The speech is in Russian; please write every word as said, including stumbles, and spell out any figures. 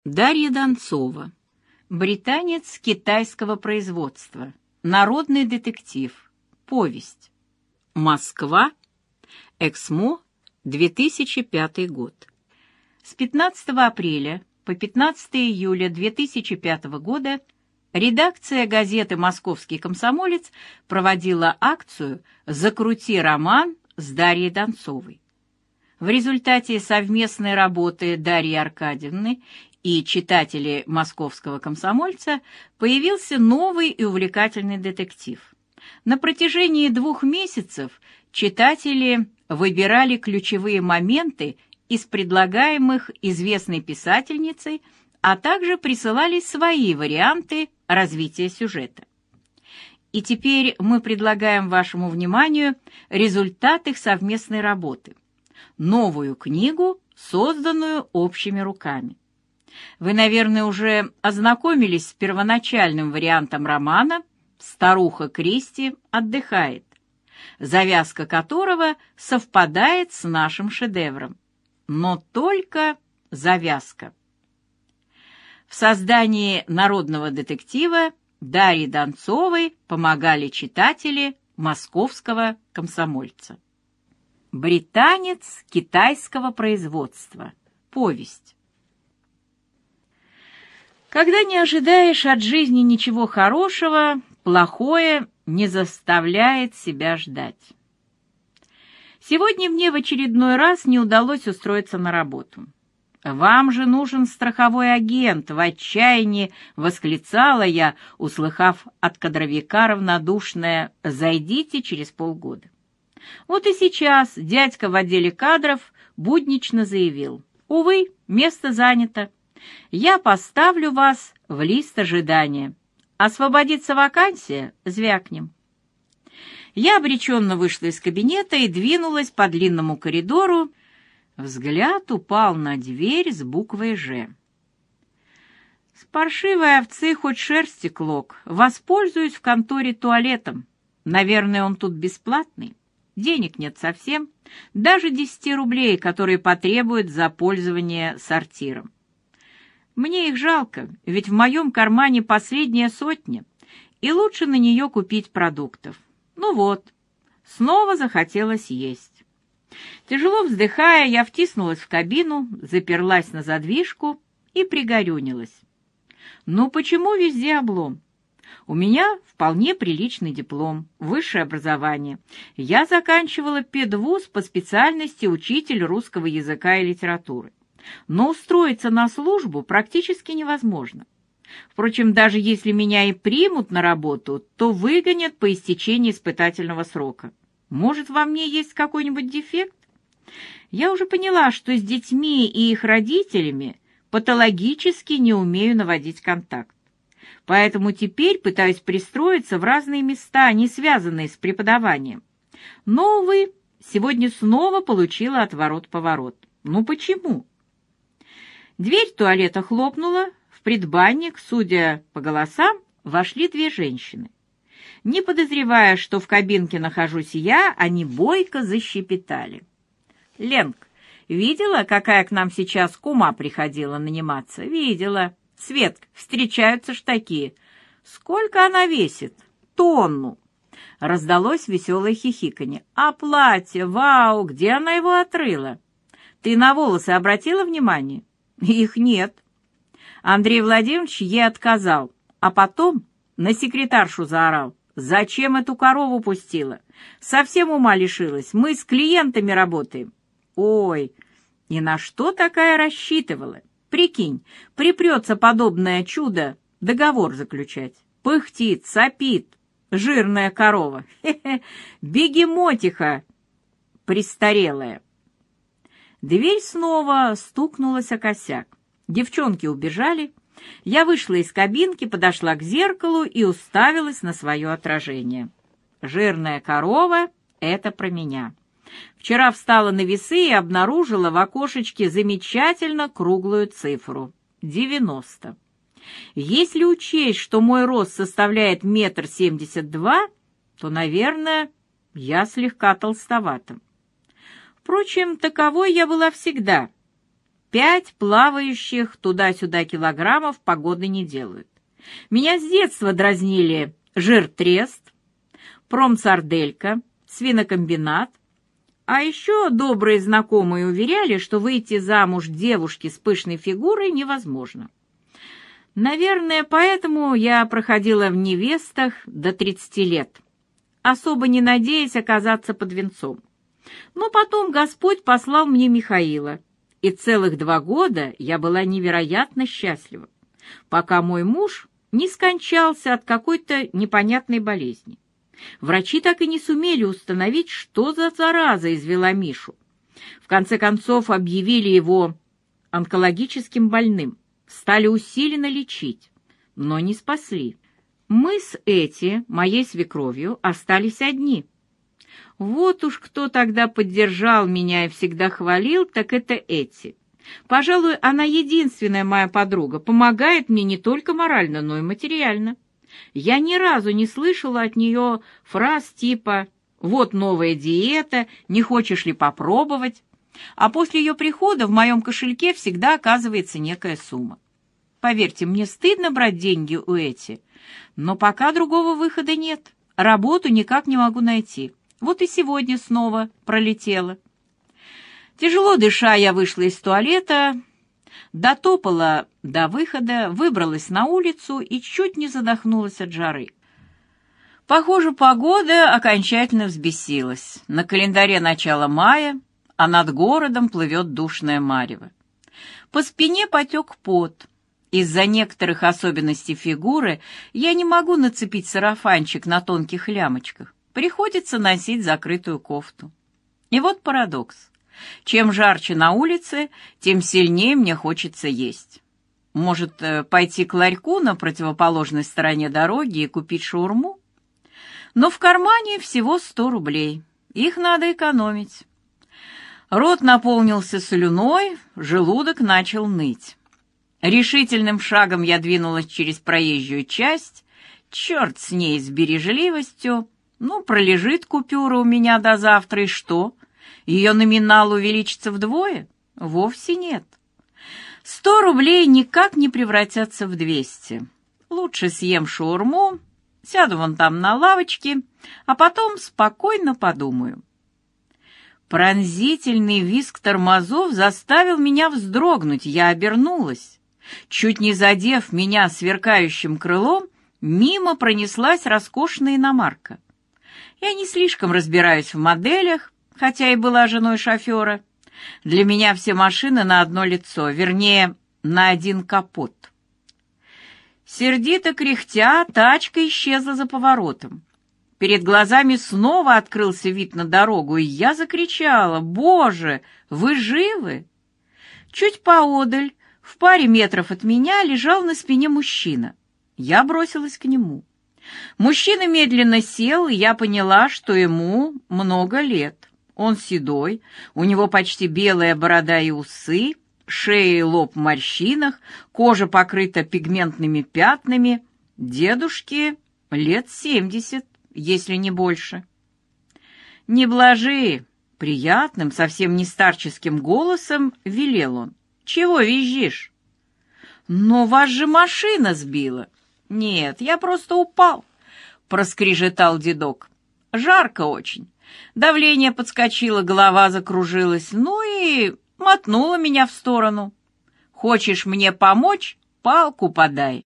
Дарья Донцова. Британец китайского производства. Народный детектив. Повесть. Москва. Эксмо. две тысячи пятый год. С пятнадцатого апреля по пятнадцатое июля две тысячи пятого года редакция газеты «Московский комсомолец» проводила акцию «Закрути роман» с Дарьей Донцовой. В результате совместной работы Дарьи Аркадьевны и читателей «Московского комсомольца» появился новый и увлекательный детектив. На протяжении двух месяцев читатели выбирали ключевые моменты из предлагаемых известной писательницей, а также присылали свои варианты развития сюжета. И теперь мы предлагаем вашему вниманию результат их совместной работы. Новую книгу, созданную общими руками. Вы, наверное, уже ознакомились с первоначальным вариантом романа «Старуха Кристи отдыхает», завязка которого совпадает с нашим шедевром. Но только завязка. В создании народного детектива Дарье Донцовой помогали читатели «Московского комсомольца». Британец китайского производства. Повесть. Когда не ожидаешь от жизни ничего хорошего, плохое не заставляет себя ждать. Сегодня мне в очередной раз не удалось устроиться на работу. «Вам же нужен страховой агент!» — в отчаянии восклицала я, услыхав от кадровика равнодушное «зайдите через полгода». Вот и сейчас дядька в отделе кадров буднично заявил: «Увы, место занято. Я поставлю вас в лист ожидания. Освободится вакансия — звякнем». Я обреченно вышла из кабинета и двинулась по длинному коридору. Взгляд упал на дверь с буквой «Ж». С паршивой овцы хоть шерсти клок. Воспользуюсь в конторе туалетом. Наверное, он тут бесплатный. Денег нет совсем, даже десяти рублей, которые потребуют за пользование сортиром. Мне их жалко, ведь в моем кармане последняя сотня, и лучше на нее купить продуктов. Ну вот, снова захотелось есть. Тяжело вздыхая, я втиснулась в кабину, заперлась на задвижку и пригорюнилась. Ну почему везде облом? У меня вполне приличный диплом, высшее образование. Я заканчивала педвуз по специальности учитель русского языка и литературы. Но устроиться на службу практически невозможно. Впрочем, даже если меня и примут на работу, то выгонят по истечении испытательного срока. Может, во мне есть какой-нибудь дефект? Я уже поняла, что с детьми и их родителями патологически не умею наводить контакт. Поэтому теперь пытаюсь пристроиться в разные места, не связанные с преподаванием. Но, увы, сегодня снова получила отворот-поворот. Ну почему? Дверь туалета хлопнула, в предбанник, судя по голосам, вошли две женщины. Не подозревая, что в кабинке нахожусь я, они бойко защебетали. «Ленк, видела, какая к нам сейчас кума приходила наниматься?» «Видела. Свет, встречаются ж такие. Сколько она весит?» «Тонну». Раздалось веселое хихиканье. «А платье, вау, где она его отрыла?» «Ты на волосы обратила внимание?» «Их нет». Андрей Владимирович ей отказал, а потом на секретаршу заорал. «Зачем эту корову пустила? Совсем ума лишилась. Мы с клиентами работаем». «Ой, и на что такая рассчитывала? Прикинь, припрется подобное чудо договор заключать. Пыхтит, сопит, жирная корова. Хе-хе, бегемотиха престарелая». Дверь снова стукнулась о косяк. Девчонки убежали. Я вышла из кабинки, подошла к зеркалу и уставилась на свое отражение. Жирная корова — это про меня. Вчера встала на весы и обнаружила в окошечке замечательно круглую цифру — девяносто. Если учесть, что мой рост составляет метр семьдесят два, то, наверное, я слегка толстовата. Впрочем, таковой я была всегда. Пять плавающих туда-сюда килограммов погоды не делают. Меня с детства дразнили жир-трест, промсарделька, свинокомбинат, а еще добрые знакомые уверяли, что выйти замуж девушке с пышной фигурой невозможно. Наверное, поэтому я проходила в невестах до тридцати лет, особо не надеясь оказаться под венцом. Но потом Господь послал мне Михаила, и целых два года я была невероятно счастлива, пока мой муж не скончался от какой-то непонятной болезни. Врачи так и не сумели установить, что за зараза извела Мишу. В конце концов объявили его онкологическим больным, стали усиленно лечить, но не спасли. Мы с Эти, моей свекровью, остались одни. Вот уж кто тогда поддержал меня и всегда хвалил, так это Эти. Пожалуй, она единственная моя подруга, помогает мне не только морально, но и материально. Я ни разу не слышала от нее фраз типа «вот новая диета, не хочешь ли попробовать?», а после ее прихода в моем кошельке всегда оказывается некая сумма. Поверьте, мне стыдно брать деньги у Эти, но пока другого выхода нет, работу никак не могу найти. Вот и сегодня снова пролетела. Тяжело дыша, я вышла из туалета, дотопала до выхода, выбралась на улицу и чуть не задохнулась от жары. Похоже, погода окончательно взбесилась. На календаре начало мая, а над городом плывет душное марево. По спине потек пот. Из-за некоторых особенностей фигуры я не могу нацепить сарафанчик на тонких лямочках. Приходится носить закрытую кофту. И вот парадокс. Чем жарче на улице, тем сильнее мне хочется есть. Может, пойти к ларьку на противоположной стороне дороги и купить шаурму? Но в кармане всего сто рублей. Их надо экономить. Рот наполнился слюной, желудок начал ныть. Решительным шагом я двинулась через проезжую часть. Черт с ней, с бережливостью. Ну, пролежит купюра у меня до завтра, и что? Ее номинал увеличится вдвое? Вовсе нет. Сто рублей никак не превратятся в двести. Лучше съем шаурму, сяду вон там на лавочке, а потом спокойно подумаю. Пронзительный визг тормозов заставил меня вздрогнуть. Я обернулась. Чуть не задев меня сверкающим крылом, мимо пронеслась роскошная иномарка. Я не слишком разбираюсь в моделях, хотя и была женой шофера. Для меня все машины на одно лицо, вернее, на один капот. Сердито кряхтя, тачка исчезла за поворотом. Перед глазами снова открылся вид на дорогу, и я закричала: «Боже, вы живы?» Чуть поодаль, в паре метров от меня, лежал на спине мужчина. Я бросилась к нему. Мужчина медленно сел, и я поняла, что ему много лет. Он седой, у него почти белая борода и усы, шея и лоб в морщинах, кожа покрыта пигментными пятнами. Дедушке лет семьдесят, если не больше. «Не блажи!» — приятным, совсем не старческим голосом велел он. «Чего визжишь?» «Но вас же машина сбила!» «Нет, я просто упал», — проскрежетал дедок. «Жарко очень. Давление подскочило, голова закружилась, ну и мотнуло меня в сторону. Хочешь мне помочь? Палку подай».